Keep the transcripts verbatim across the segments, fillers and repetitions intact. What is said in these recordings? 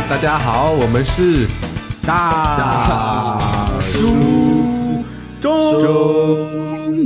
大家好，我们是大叔中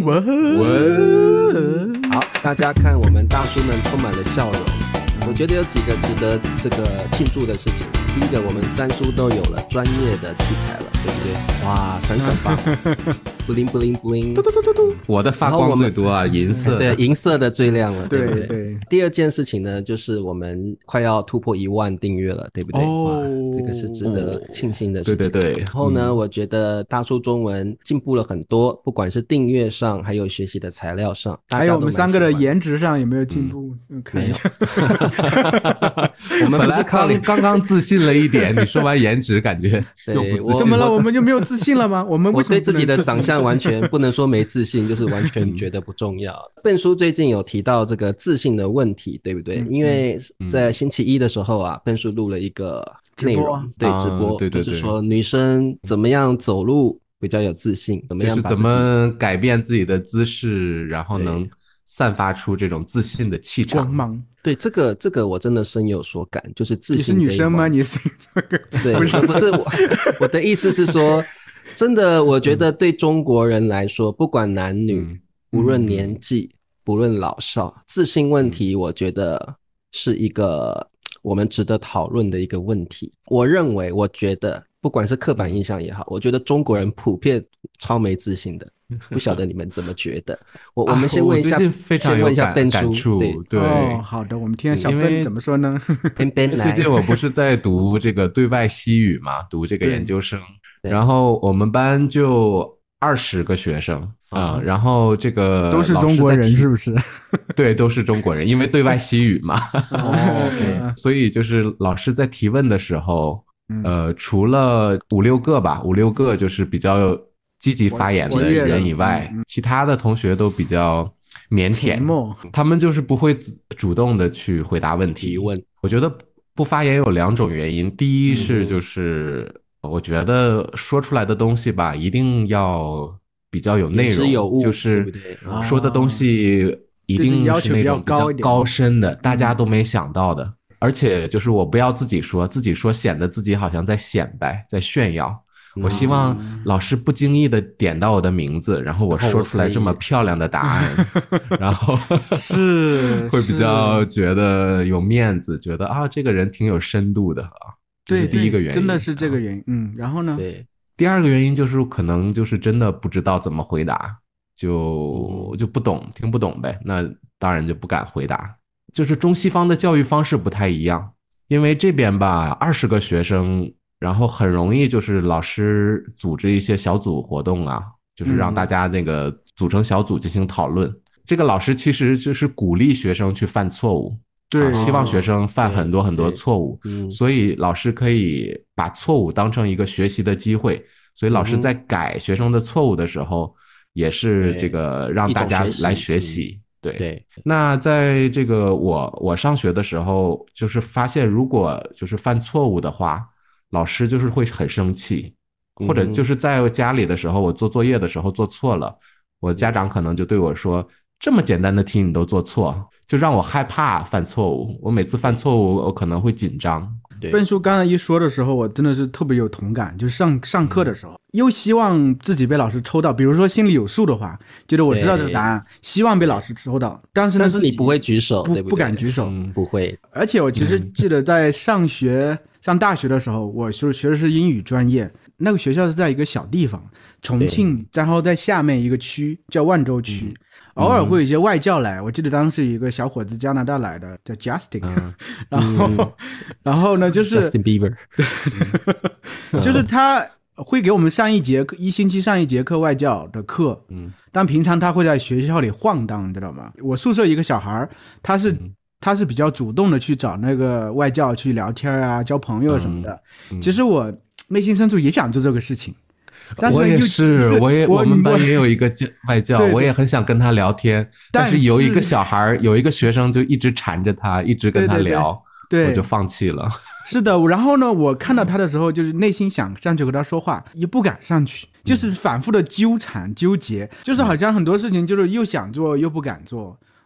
文。 好，大家看我们大叔们充满了笑容，我觉得有几个值得这个庆祝的事情。第一个，我们三叔都有了专业的器材了，对不对？哇，闪闪发光布灵布灵布灵，嘟嘟嘟嘟嘟， 我的发光最多啊，银色， 对，银色的最亮了，对不对？ 对对。 第二件事情呢，就是我们快要突破一万订阅了，对不对？ 哦， 这个是值得庆幸的事情。 对对对。 然后呢，嗯、我觉得大叔中文进步了很多，不管是订阅上，还有学习的材料上， 还有我们三个的颜值上有没有进步？嗯，看一下。 我们本来刚刚刚自信了一点，你说完颜值，感觉又不自信。 怎么了？我们就没有自信了吗？我们为什么我对自己的长相完全不能说没自信，就是完全觉得不重要。笨叔最近有提到这个自信的问题，对不对？嗯、因为在星期一的时候啊，笨叔录了一个内容，直对直播，啊、对对对，就是说女生怎么样走路比较有自信，怎么样把就是怎么改变自己的姿势，然后能散发出这种自信的气场。 光芒。 对，这个这个我真的深有所感，就是自信。 你是女生吗？你是这个？ 对，不是不是我我的意思是说，真的，我觉得对中国人来说，不管男女，嗯、无论年纪，嗯、不论老少，自信问题，我觉得是一个我们值得讨论的一个问题。我认为，我觉得，不管是刻板印象也好，我觉得中国人普遍超没自信的。不晓得你们怎么觉得？我我们先问一下， 啊、我最近非常有感感触。 对对、 哦，好的，我们听听小笨怎么说呢？ 笨笨来。 最近我不是在读这个对外西语嘛，读这个研究生，然后我们班就二十个学生啊、嗯，然后这个都是中国人是不是？ 对，都是中国人，因为对外西语嘛。 哦，okay. 所以就是老师在提问的时候，呃，除了五六个吧，五六个就是比较积极发言的人以外，嗯、其他的同学都比较腼腆，他们就是不会主动的去回答问题。 问， 我觉得不发言有两种原因，第一是就是我觉得说出来的东西吧，一定要比较有内容， 有物就是说的东西一定是那种比较高深的，大家都没想到的。而且就是我不要自己说，自己说显得自己好像在显摆，在炫耀。我希望老师不经意的点到我的名字，然后我说出来这么漂亮的答案，然后是会比较觉得有面子，觉得啊这个人挺有深度的啊。 对， 第一个原因真的是这个原因。嗯，然后呢？ 对， 第二个原因就是可能就是真的不知道怎么回答，就就不懂，听不懂呗，那当然就不敢回答。就是中西方的教育方式不太一样，因为这边吧二十个学生。然后很容易就是老师组织一些小组活动啊，就是让大家那个组成小组进行讨论。嗯、这个老师其实就是鼓励学生去犯错误， 对、 啊，希望学生犯很多很多错误， 嗯、 所以老师可以把错误当成一个学习的机会。所以老师在改学生的错误的时候，也是这个让大家来学习。对， 对， 那在这个我我上学的时候，就是发现如果就是犯错误的话。老师就是会很生气，或者就是在家里的时候，我做作业的时候做错了，我家长可能就对我说，这么简单的题你都做错，就让我害怕犯错误。我每次犯错误我可能会紧张。 笨叔刚才一说的时候，我真的是特别有同感，就是上上课的时候、嗯、又希望自己被老师抽到，比如说心里有数的话，觉得我知道这个答案，希望被老师抽到，但是呢， 但是你不会举手， 不对不对？ 不敢举手、 嗯、不会。 而且我其实记得在上学、嗯、上大学的时候，我学学的是英语专业，那个学校是在一个小地方，重庆，然后在下面一个区叫万州区、嗯，偶尔会有一些外教来，我记得当时有一个小伙子加拿大来的叫 Justin、嗯、然后、嗯、然后呢就是 Justin Bieber 对就是他会给我们上一节课，一星期上一节课外教的课，嗯，但平常他会在学校里晃荡，你知道吗？我宿舍一个小孩他是、嗯、他是比较主动的去找那个外教去聊天啊，交朋友什么的、嗯嗯、其实我内心深处也想做这个事情，但是我也是，我也我们班也有一个外教，对对，我也很想跟他聊天，但是有一个小孩，有一个学生就一直缠着他，一直跟他聊， 对对对对， 我就放弃了。 是的，然后呢，我看到他的时候，就是内心想上去和他说话，也不敢上去，就是反复的纠缠纠结，就是好像很多事情就是又想做又不敢做。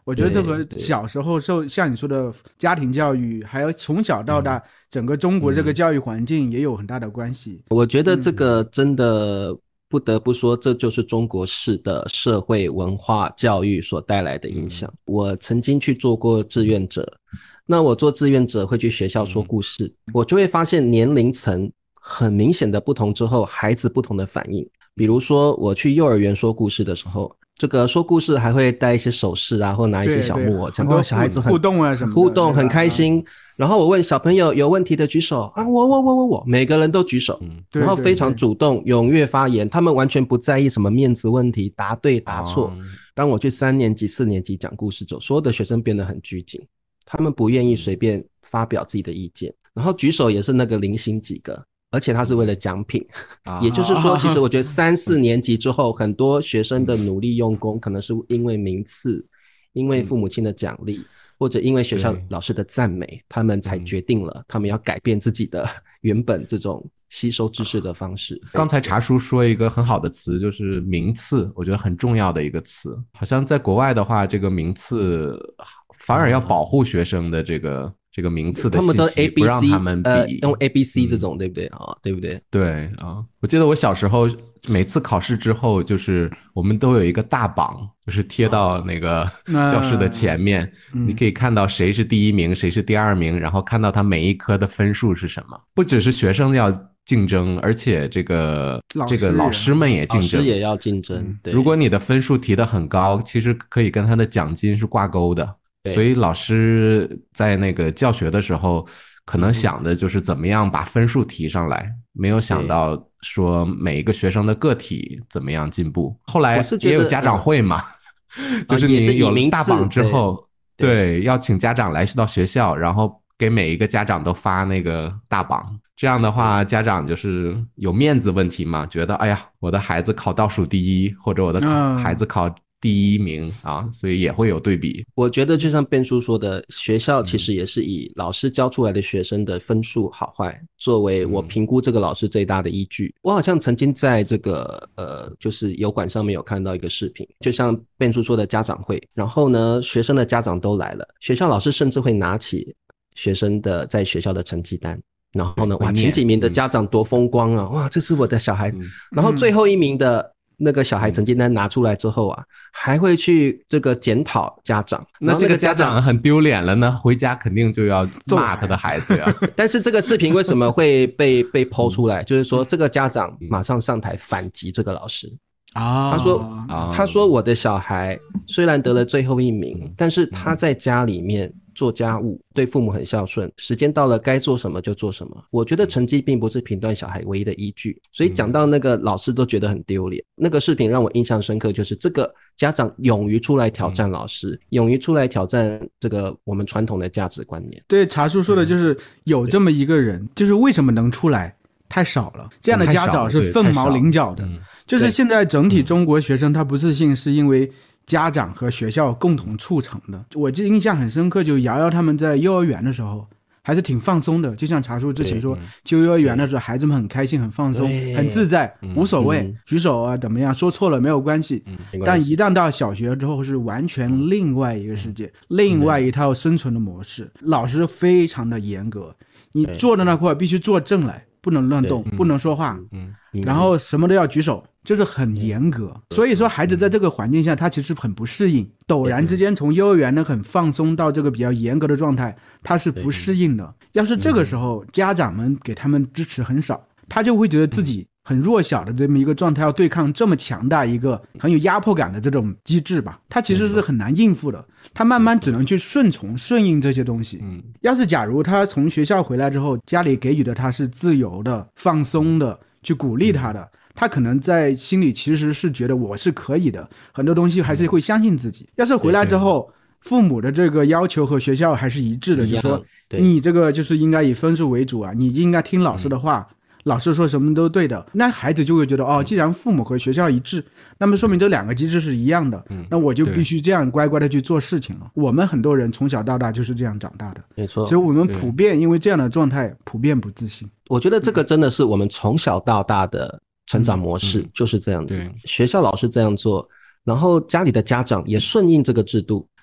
我觉得这和小时候受像你说的家庭教育，还有从小到大整个中国这个教育环境也有很大的关系。 我觉得这个真的不得不说，这就是中国式的社会文化教育所带来的影响。我曾经去做过志愿者，那我做志愿者会去学校说故事，我就会发现年龄层很明显的不同之后，孩子不同的反应。比如说我去幼儿园说故事的时候，这个说故事还会带一些手势啊，或拿一些小木偶， 很多小孩子互动啊什么的， 互动很开心。然后我问小朋友有问题的举手啊，我我我我我，每个人都举手，嗯、然后非常主动踊跃发言，他们完全不在意什么面子问题，答对答错。哦、当我去三年级、四年级讲故事之后，所有的学生变得很拘谨，他们不愿意随便发表自己的意见，然后举手也是那个零星几个。而且他是为了奖品、啊、也就是说其实我觉得三四年级之后很多学生的努力用功可能是因为名次，因为父母亲的奖励，或者因为学校老师的赞美，他们才决定了他们要改变自己的原本这种吸收知识的方式。 刚才茶叔说一个很好的词，就是名次，我觉得很重要的一个词。好像在国外的话，这个名次反而要保护学生的这个、嗯这个名次的信息， 他们都 A B C, 不让他们比、 呃、用 A B C 这种、嗯、对不对啊、哦？对不对？ 对啊，我记得我小时候每次考试之后，就是我们都有一个大榜，就是贴到那个教室的前面、哦、你可以看到谁是第一名，谁是第二名，然后看到他每一科的分数是什么。不只是学生要竞争，而且这个这个老师们也竞争， 老师也要竞争。对， 如果你的分数提得很高，其实可以跟他的奖金是挂钩的。所以老师在那个教学的时候可能想的就是怎么样把分数提上来，没有想到说每一个学生的个体怎么样进步。后来也有家长会嘛，就是你有大榜之后，对，要请家长来到学校，然后给每一个家长都发那个大榜。这样的话家长就是有面子问题嘛，觉得哎呀我的孩子考倒数第一，或者我的孩子考第一名啊，所以也会有对比。 我觉得就像Ben叔说的，学校其实也是以老师教出来的学生的分数好坏作为我评估这个老师最大的依据。我好像曾经在这个呃，就是油管上面有看到一个视频，就像Ben叔说的家长会，然后呢学生的家长都来了，学校老师甚至会拿起学生的在学校的成绩单，然后呢哇前几名的家长多风光啊，哇这是我的小孩、嗯、然后最后一名的那个小孩成绩单拿出来之后啊，还会去这个检讨家长。 那这个家长很丢脸了呢，回家肯定就要骂他的孩子呀。 但是这个视频为什么会被被 po 出来？就是说这个家长马上上台反击这个老师。啊，他说、啊，他说我的小孩虽然得了最后一名，但是他在家里面做家务，对父母很孝顺，时间到了该做什么就做什么。我觉得成绩并不是评断小孩唯一的依据，所以讲到那个老师都觉得很丢脸。那个视频让我印象深刻，就是这个家长勇于出来挑战老师，嗯、勇于出来挑战这个我们传统的价值观念。 对，茶叔说的就是有这么一个人，就是为什么能出来？太少了，这样的家长是凤毛麟角的。嗯、就是现在整体中国学生他不自信，是因为家长和学校共同促成的。我记得印象很深刻，就瑶瑶他们在幼儿园的时候还是挺放松的，就像茶叔之前说，去幼儿园的时候孩子们很开心很放松很自在，无所谓、嗯、举手啊怎么样，说错了没有关系、嗯、但一旦到小学之后是完全另外一个世界、嗯、另外一套生存的模式、嗯、老师非常的严格，你坐的那块必须坐正来，不能乱动，不能说话、嗯嗯、然后什么都要举手，就是很严格。所以说孩子在这个环境下他其实很不适应，陡然之间从幼儿园的很放松到这个比较严格的状态，他是不适应的。要是这个时候家长们给他们支持很少，他就会觉得自己很弱小的这么一个状态，要对抗这么强大一个很有压迫感的这种机制吧，他其实是很难应付的，他慢慢只能去顺从顺应这些东西。嗯，要是假如他从学校回来之后，家里给予的他是自由的放松的去鼓励他的，他可能在心里其实是觉得我是可以的，很多东西还是会相信自己。要是回来之后父母的这个要求和学校还是一致的，就是说你这个就是应该以分数为主啊，你应该听老师的话、嗯，老师说什么都对的，那孩子就会觉得哦，既然父母和学校一致，那么说明这两个机制是一样的、嗯、那我就必须这样乖乖的去做事情了。我们很多人从小到大就是这样长大的， 没错， 所以我们普遍因为这样的状态普遍不自信。 我觉得这个真的是我们从小到大的成长模式、嗯、就是这样子、嗯、学校老师这样做，然后家里的家长也顺应这个制度，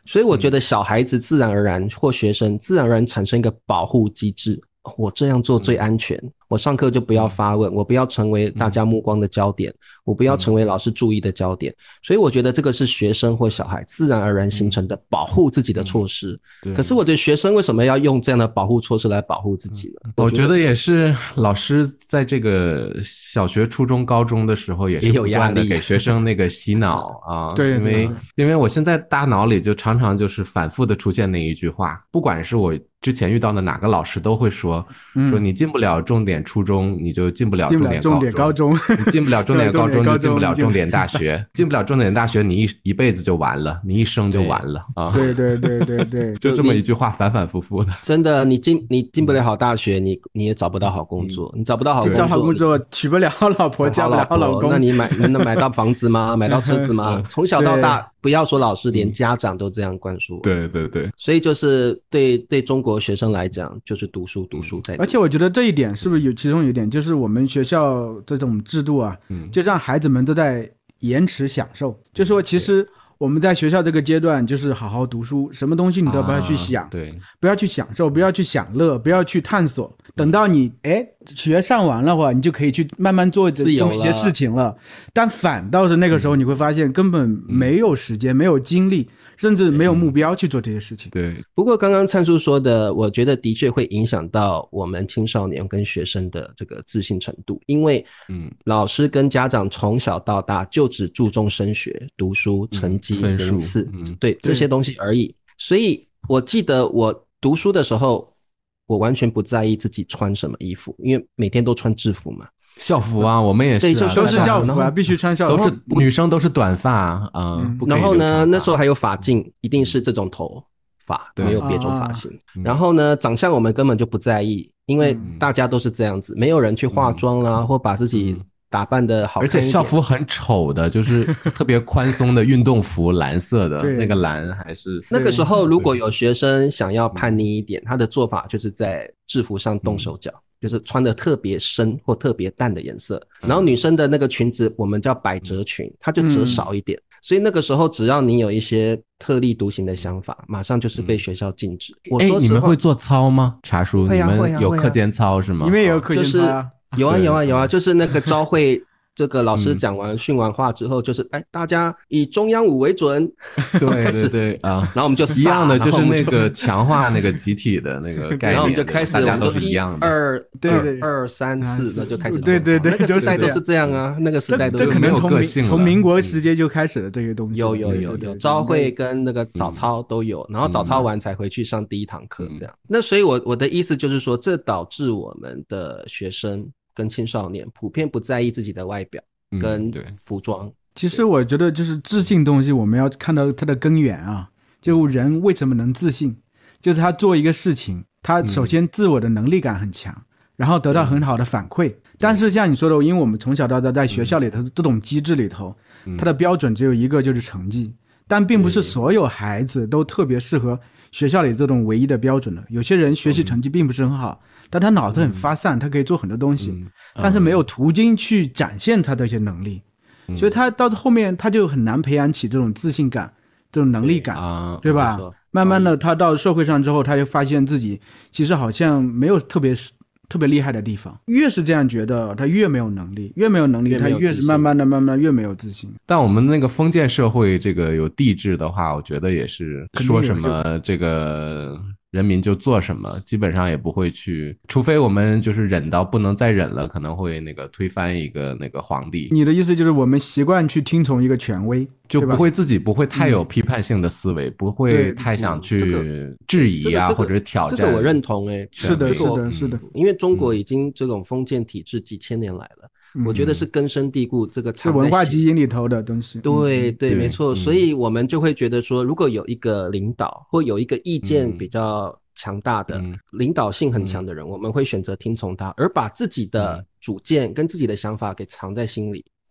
所以我觉得小孩子自然而然或学生自然而然产生一个保护机制，我这样做最安全，我上课就不要发问，我不要成为大家目光的焦点，我不要成为老师注意的焦点。所以我觉得这个是学生或小孩自然而然形成的保护自己的措施。可是我觉得学生为什么要用这样的保护措施来保护自己呢？ 我觉得也是老师在这个小学初中高中的时候也是不断的给学生那个洗脑啊。 对， 因为因为我现在大脑里就常常就是反复的出现那一句话，不管是我之前遇到的哪个老师都会说、嗯、说你进不了重点初中你就进不了重点重点高中， 你进不了重点高中就进不了重点大学，进不了重点大学你一一辈子就完了，你一生就完了啊！ 对对对对对， 就这么一句话反反复复的。 真的，你进你进不了好大学，你你也找不到好工作，嗯、你找不到好工作， 找好工作娶不了好老婆，嫁不了好老公， 那你买能买到房子吗？买到车子吗？从小到大，不要说老师，连家长都这样灌输。 对对对， 所以就是对对中国学生来讲，就是读书读书在读书。 而且我觉得这一点是不是有其中有一点，就是我们学校这种制度啊，嗯、就让孩子们都在延迟享受，就说其实我们在学校这个阶段就是好好读书，什么东西你都不要去想、啊、 对， 不要去享受，不要去享乐，不要去探索，等到你哎学上完了话，你就可以去慢慢做这么一些事情了。但反倒是那个时候你会发现根本没有时间、嗯、没有精力，甚至没有目标去做这些事情。 对， 不过刚刚灿叔说的，我觉得的确会影响到我们青少年跟学生的这个自信程度，因为嗯，老师跟家长从小到大就只注重升学、读书、成绩、 嗯、 名次、 嗯， 对这些东西而已。所以我记得我读书的时候，我完全不在意自己穿什么衣服，因为每天都穿制服嘛。 校服啊，我们也是、啊， 对，都是校服啊，必须穿校服， 都是女生都是短发啊、嗯， 然后呢，那时候还有发镜，一定是这种头发，没有别种发型、啊。然后呢，长相我们根本就不在意，因为大家都是这样子，没有人去化妆啦，嗯、或把自己打扮的好看一点。 而且校服很丑的，就是特别宽松的运动服，蓝色的那个蓝还是那个时候，如果有学生想要叛逆一点，他的做法就是在制服上动手脚。嗯，就是穿的特别深或特别淡的颜色，然后女生的那个裙子我们叫百褶裙，它就折少一点、嗯、所以那个时候只要你有一些特立独行的想法，马上就是被学校禁止、嗯、我说实话、 欸、你们会做操吗？茶叔、 啊、 你们有课间操是吗？ 你们也有课间操、啊就是、有啊有啊有啊，就是那个朝会这个老师讲完训完话之后，就是哎，大家以中央舞为准， 对对对啊， 然后我们就一样的，就是那个强化那个集体的那个概念， 然后我们就开始， 大家都是一样的， 二对对二三四，那就开始， 对对对， 那个时代都是这样啊，那个时代都是这可能从个性从民国时间就开始了这些东西， 有有有有朝会跟那个早操都有，然后早操完才回去上第一堂课这样。那所以我我的意思就是说，这导致我们的学生跟青少年普遍不在意自己的外表跟服装、嗯、 其实我觉得就是自信东西我们要看到它的根源啊，就人为什么能自信，就是他做一个事情，他首先自我的能力感很强、嗯、然后得到很好的反馈、嗯、但是像你说的，因为我们从小到大在学校里头、嗯、这种机制里头、嗯、它的标准只有一个，就是成绩，但并不是所有孩子都特别适合学校里这种唯一的标准的，有些人学习成绩并不是很好、嗯，但他脑子很发散、嗯、他可以做很多东西、嗯、但是没有途径去展现他的一些能力、嗯、所以他到后面他就很难培养起这种自信感，这种能力感， 对,、啊、对吧？慢慢的他到社会上之后，他就发现自己其实好像没有特别特别厉害的地方，越是这样觉得他越没有能力，越没有能力他越是慢慢的慢慢越没有自信。 但我们那个封建社会这个有帝制的话，我觉得也是说什么这个人民就做什么，基本上也不会去，除非我们就是忍到不能再忍了，可能会那个推翻一个那个皇帝。 你的意思就是我们习惯去听从一个权威， 就不会自己不会太有批判性的思维、嗯、不会太想去质疑啊、这个、或者挑战。 这个我认同诶、欸， 是的， 这个、 是的，是的， 因为中国已经这种封建体制几千年来了。嗯、我觉得是根深蒂固，这个是文化基因里头的东西。 对对，没错、嗯。所以我们就会觉得说，如果有一个领导或有一个意见比较强大的、嗯、领导性很强的人、嗯，我们会选择听从他，而把自己的主见跟自己的想法给藏在心里，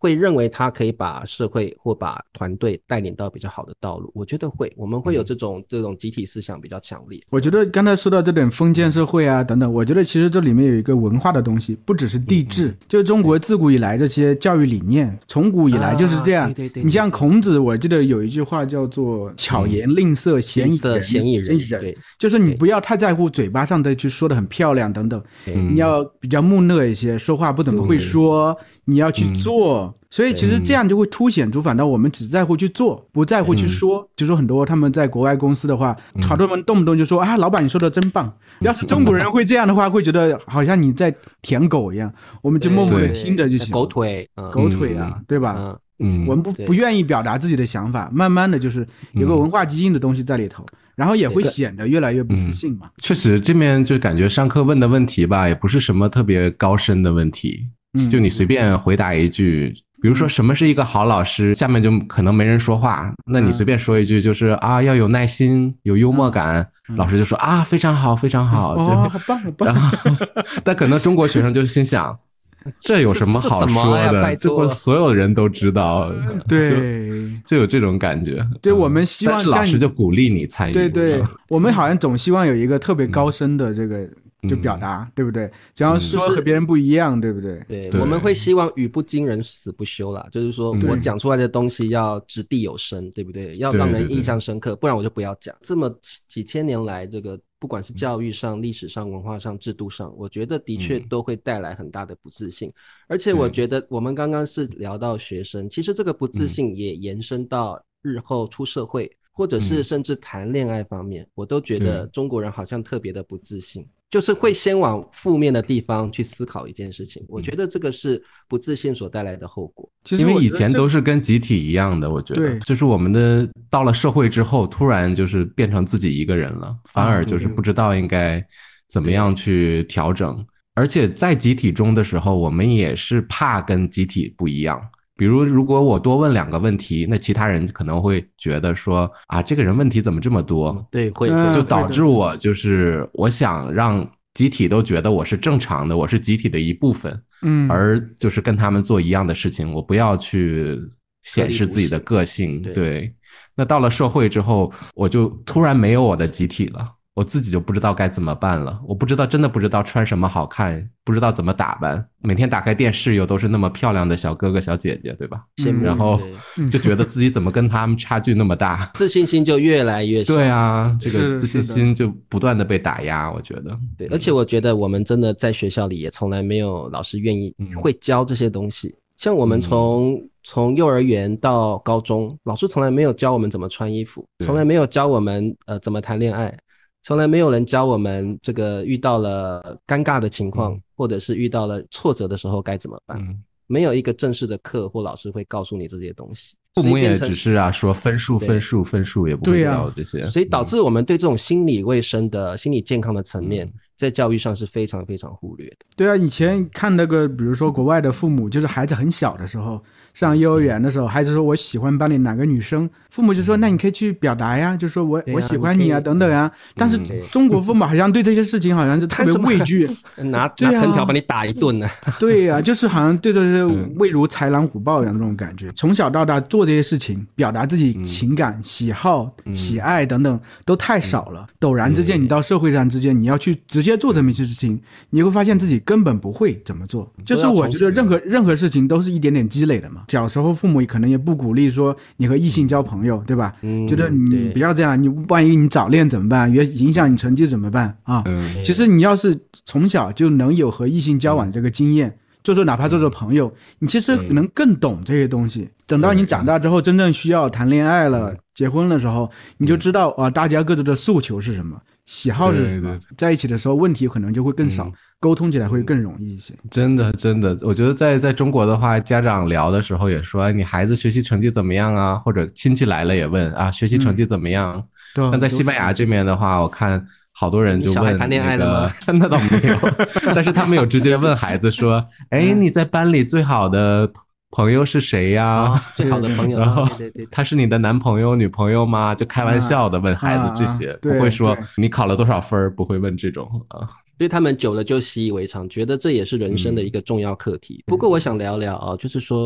会认为他可以把社会或把团队带领到比较好的道路？我觉得会，我们会有这种、嗯、这种集体思想比较强烈。 我觉得刚才说到这点封建社会啊等等，我觉得其实这里面有一个文化的东西，不只是帝制、嗯、就是中国自古以来这些教育理念从古以来就是这样、啊、对对 对, 对，你像孔子，我记得有一句话叫做巧言令色，鲜矣仁， 鲜矣仁， 就是你不要太在乎嘴巴上的去说的很漂亮等等，你要比较木讷一些，说话不怎么会说，你要去做、嗯，所以其实这样就会凸显出反倒我们只在乎去做，不在乎去说、嗯、就说很多他们在国外公司的话，好多人动不动就说啊，老板你说的真棒、嗯、要是中国人会这样的话会觉得好像你在舔狗一样，我们就默默的听着就行， 狗腿、嗯、 狗腿啊、嗯、对吧、嗯嗯，我们不不愿意表达自己的想法，慢慢的就是有个文化基因的东西在里头、嗯，然后也会显得越来越不自信嘛。 嗯、确实，这面就感觉上课问的问题吧，也不是什么特别高深的问题，嗯、就你随便回答一句。比如说什么是一个好老师，下面就可能没人说话，那你随便说一句就是啊，要有耐心，有幽默感，嗯、老师就说啊，非常好，非常好， 哦，好棒，好棒。 然后，但可能中国学生就心想，这有什么好说的？这不所有人都知道， 对， 就有这种感觉。 对，我们希望但是老师就鼓励你参与。 对对，我们好像总希望有一个特别高深的这个。嗯就表达、嗯、对不对？只要说和别人不一样、嗯、对不对？ 对，我们会希望语不惊人死不休啦，就是说我讲出来的东西要掷地有声，对不对？要让人印象深刻，不然我就不要讲。这么几千年来，这个不管是教育上、历史上、文化上、制度上，我觉得的确都会带来很大的不自信。而且我觉得我们刚刚是聊到学生，其实这个不自信也延伸到日后出社会，或者是甚至谈恋爱方面，我都觉得中国人好像特别的不自信。就是会先往负面的地方去思考一件事情，我觉得这个是不自信所带来的后果。 其实因为以前都是跟集体一样的，我觉得就是我们的到了社会之后，突然就是变成自己一个人了，反而就是不知道应该怎么样去调整。而且在集体中的时候，我们也是怕跟集体不一样。比如如果我多问两个问题，那其他人可能会觉得说啊，这个人问题怎么这么多、 嗯、对，会就导致我就是我想让集体都觉得我是正常的，我是集体的一部分，嗯，而就是跟他们做一样的事情，我不要去显示自己的个性。 对, 对，那到了社会之后，我就突然没有我的集体了，我自己就不知道该怎么办了，我不知道，真的不知道穿什么好看，不知道怎么打扮，每天打开电视又都是那么漂亮的小哥哥小姐姐，对吧？ 嗯、 然后就觉得自己怎么跟他们差距那么大， 自信心就越来越少。 对啊，这个自信心就不断的被打压，我觉得。 对，而且我觉得我们真的在学校里也从来没有老师愿意会教这些东西。嗯、像我们从、嗯、从幼儿园到高中，老师从来没有教我们怎么穿衣服，从来没有教我们呃怎么谈恋爱。从来没有人教我们这个遇到了尴尬的情况、嗯、或者是遇到了挫折的时候该怎么办、嗯、没有一个正式的课或老师会告诉你这些东西。 父母也只是啊说分数分数分数，也不会教这些、 啊、所以导致我们对这种心理卫生的、嗯、心理健康的层面、嗯、在教育上是非常非常忽略的。 对啊，以前看那个比如说国外的父母，就是孩子很小的时候上幼儿园的时候，孩子说我喜欢班里哪个女生，父母就说那你可以去表达呀，就说我、啊、我喜欢你啊等等啊。但是中国父母好像对这些事情好像是特别畏惧， 拿拿藤条把你打一顿呢、啊。 对啊，就是好像对这些畏如豺狼虎豹一样这种感觉。从小到大做这些事情，表达自己情感、嗯、喜好、嗯、喜爱等等都太少了。陡、嗯、然之间，你到社会上之间，你要去直接做这么一些事情，你会发现自己根本不会怎么做。就是我觉得任何任何事情都是一点点积累的嘛。小时候父母可能也不鼓励说你和异性交朋友，对吧？嗯，觉得你不要这样，你万一你早恋怎么办？也影响你成绩怎么办啊？嗯，其实你要是从小就能有和异性交往这个经验。就说哪怕做做朋友，你其实能更懂这些东西。等到你长大之后，真正需要谈恋爱了、结婚的时候，你就知道啊，大家各自的诉求是什么，喜好是什么，在一起的时候问题可能就会更少，沟通起来会更容易一些。 真的，真的，我觉得在在中国的话，家长聊的时候也说，你孩子学习成绩怎么样啊？或者亲戚来了也问啊，学习成绩怎么样？嗯、但在西班牙这边的话，我看。好多人就问、那个、 小孩谈恋爱了吗？ 那倒没有，但是他们有直接问孩子说：“哎，你在班里最好的朋友是谁呀、啊哦？最好的朋友， 然后对对对， 他是你的男朋友、女朋友吗？”就开玩笑的问孩子这些，啊啊、不会说你考了多少分，不会问这种啊。 所以他们久了就习以为常，觉得这也是人生的一个重要课题。嗯、不过我想聊聊啊，就是说。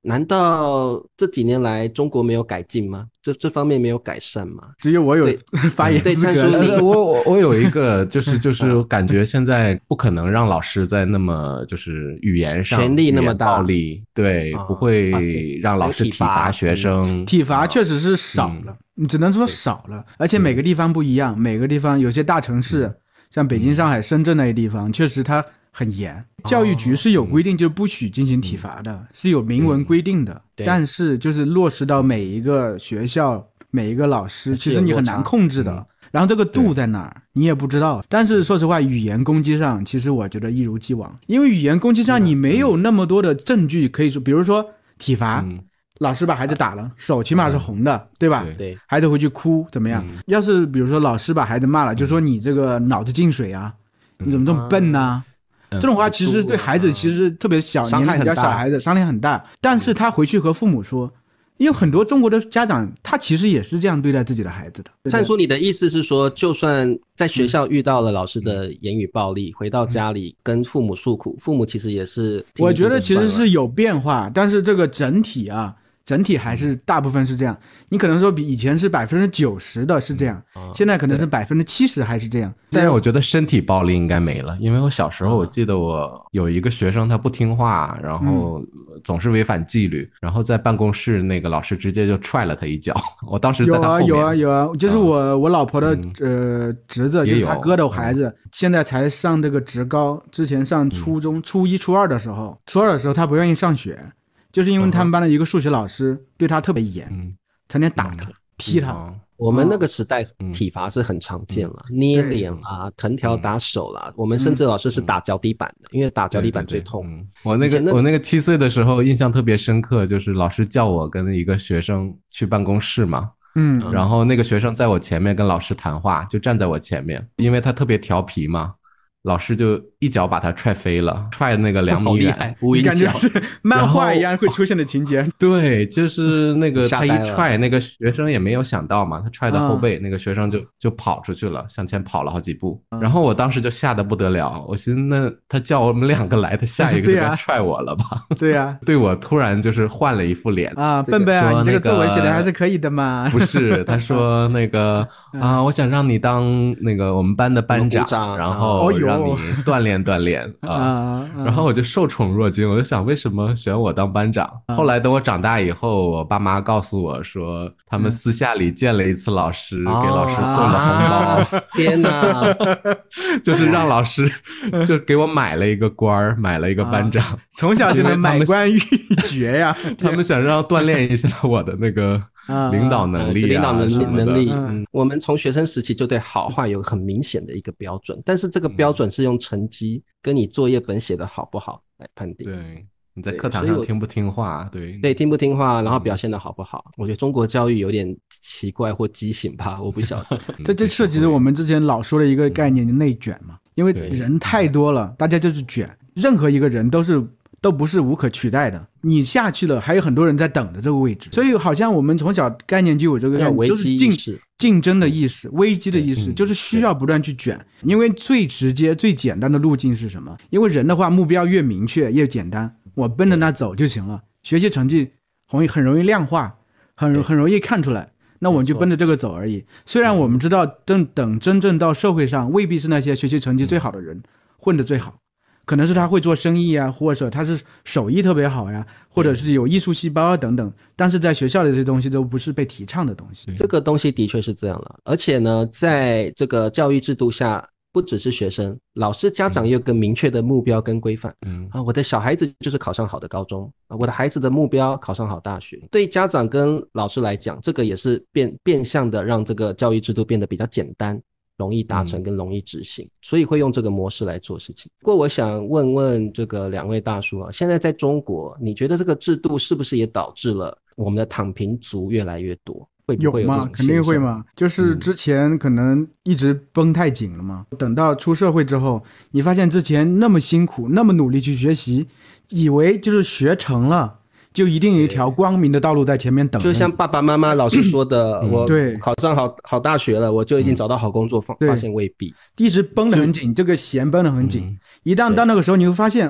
难道这几年来中国没有改进吗？这这方面没有改善吗？ 只有我有发言资格。 对，我我我有一个就是就是感觉现在不可能让老师在那么就是语言上权力那么大暴力，对，啊、不会让老师体罚学生。 体罚确实是少了，你、嗯、只能说少了，而且每个地方不一样，每个地方有些大城市，嗯、像北京、上海、深圳那些地方，确实它很严。教育局是有规定，就是不许进行体罚的，嗯、是有明文规定的。嗯、但是就是落实到每一个学校、每一个老师，其实你很难控制的。嗯、然后这个度在哪儿，你也不知道。但是说实话，语言攻击上，其实我觉得一如既往，因为语言攻击上你没有那么多的证据可以说，比如说体罚。嗯老师把孩子打了，手起码是红的，嗯、对吧？ 对， 孩子回去哭怎么样？嗯、要是比如说老师把孩子骂了，嗯、就说你这个脑子进水啊，嗯、你怎么这么笨呢、啊？嗯、这种话其实对孩子其实特别小， 嗯、 年龄比较小孩子伤害很大。但是他回去和父母说，因为很多中国的家长他其实也是这样对待自己的孩子的。 灿叔，你的意思是说，就算在学校遇到了老师的言语暴力，嗯、回到家里跟父母诉苦，父母其实也是我觉得其实是有变化，但是这个整体啊。整体还是大部分是这样，你可能说比以前是百分之九十的是这样，嗯、现在可能是百分之七十还是这样。 但是我觉得身体暴力应该没了，因为我小时候我记得我有一个学生他不听话，然后总是违反纪律，嗯、然后在办公室那个老师直接就踹了他一脚。我当时在他后面。 有啊有啊有啊，就是我、嗯、我老婆的呃侄子，就是他哥的孩子，嗯、现在才上这个职高，之前上初中、嗯、初一初二的时候，初二的时候他不愿意上学。就是因为他们班的一个数学老师对他特别严，嗯、成天打他、嗯、劈他、嗯。 我们那个时代体罚是很常见了，嗯、捏脸啊、藤条打手啦，嗯、我们甚至老师是打脚底板的，嗯、因为打脚底板最痛。 对对对嗯、我那个、那個、我那个七岁的时候印象特别深刻，就是老师叫我跟一个学生去办公室嘛。嗯，然后那个学生在我前面跟老师谈话，就站在我前面，因为他特别调皮嘛。老师就一脚把他踹飞了，踹那个两米远， 你感觉是漫画一样会出现的情节。 对，就是那个他一踹，那个学生也没有想到嘛，他踹到后背，嗯、那个学生就就跑出去了，向前跑了好几步。嗯、然后我当时就吓得不得了，我寻思那他叫我们两个来，他下一个就该踹我了吧？ 对呀、啊， 对我突然就是换了一副脸啊，笨笨啊，你这个作文写的还是可以的嘛。 不是，他说那个啊，我想让你当那个我们班的班长，然后让你锻炼锻炼啊，啊然后我就受宠若惊，我就想为什么选我当班长？啊、后来等我长大以后，我爸妈告诉我说，他们私下里见了一次老师，嗯、给老师送了红包。 啊、天哪！ 就是让老师就给我买了一个官儿，买了一个班长， 啊、从小就能买官鬻爵呀。 他们想让锻炼一下我的那个领导能力、啊， 领导能力能力。嗯，我们从学生时期就对好坏有很明显的一个标准，但是这个标准是用成绩跟你作业本写的好不好来判定。 对，你在课堂上听不听话？对对，听不听话，然后表现的好不好？我觉得中国教育有点奇怪或畸形吧，我不晓得。 这这涉及着我们之前老说的一个概念，内卷嘛，因为人太多了，大家就是卷，任何一个人都是。都不是无可取代的，你下去了还有很多人在等着这个位置，所以好像我们从小概念就有这个概念，就是竞竞争的意识、危机的意识，就是需要不断去卷。因为最直接最简单的路径是什么？因为人的话目标越明确越简单，我奔着那走就行了，学习成绩很很容易量化，很很容易看出来，那我们就奔着这个走而已。虽然我们知道等等真正到社会上未必是那些学习成绩最好的人混得最好，可能是他会做生意啊，或者他是手艺特别好呀，或者是有艺术细胞啊等等，但是在学校的这些东西都不是被提倡的东西。 这个东西的确是这样了，而且呢，在这个教育制度下，不只是学生，老师家长也有个明确的目标跟规范。嗯啊，我的小孩子就是考上好的高中，我的孩子的目标考上好大学。对家长跟老师来讲，这个也是变变相的让这个教育制度变得比较简单，容易达成跟容易执行，嗯、所以会用这个模式来做事情。不过我想问问这个两位大叔啊，现在在中国，你觉得这个制度是不是也导致了我们的躺平族越来越多？会不会有这种现象？ 肯定会嘛，就是之前可能一直绷太紧了嘛，嗯、等到出社会之后，你发现之前那么辛苦那么努力去学习，以为就是学成了就一定有一条光明的道路在前面等着， 就像爸爸妈妈老师说的，嗯、我考上好好大学了，我就一定找到好工作，嗯、发现未必， 一直绷得很紧，这个弦绷得很紧，嗯、一旦到那个时候，你会发现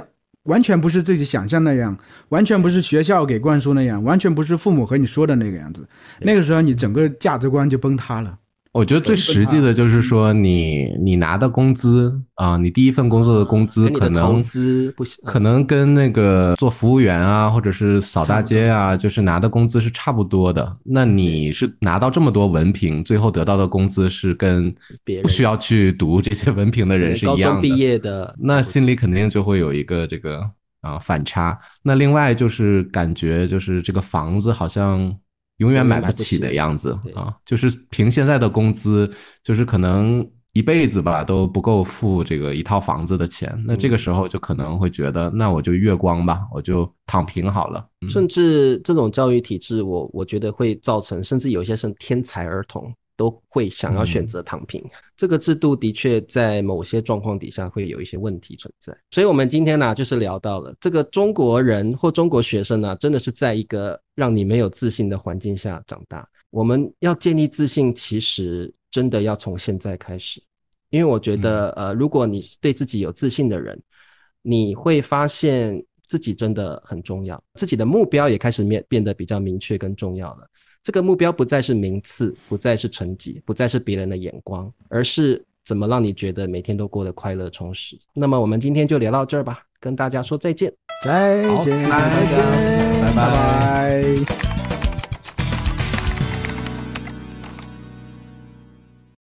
完全不是自己想象那样，完全不是学校给灌输那样，完全不是父母和你说的那个样子，那个时候你整个价值观就崩塌了。 我觉得最实际的就是说你，你你拿的工资啊、呃，你第一份工作的工资可能投资不行， 可能跟那个做服务员啊，或者是扫大街啊，就是拿的工资是差不多的。那你是拿到这么多文凭，最后得到的工资是跟不需要去读这些文凭的人是一样的。 高中毕业的， 那心里肯定就会有一个这个啊、呃、反差。那另外就是感觉就是这个房子好像永远买不起的样子啊，就是凭现在的工资，就是可能一辈子吧都不够付这个一套房子的钱。那这个时候就可能会觉得，那我就月光吧，我就躺平好了。 嗯、甚至这种教育体制我，我我觉得会造成，甚至有些是天才儿童都会想要选择躺平、嗯、这个制度的确在某些状况底下会有一些问题存在。所以我们今天呢、啊、就是聊到了这个中国人或中国学生呢、啊、真的是在一个让你没有自信的环境下长大。我们要建立自信其实真的要从现在开始，因为我觉得、嗯、呃，如果你对自己有自信的人，你会发现自己真的很重要，自己的目标也开始变得比较明确跟重要了。这个目标不再是名次，不再是成绩，不再是别人的眼光，而是怎么让你觉得每天都过得快乐充实。那么我们今天就聊到这儿吧，跟大家说再见。 再见，再见， 拜拜。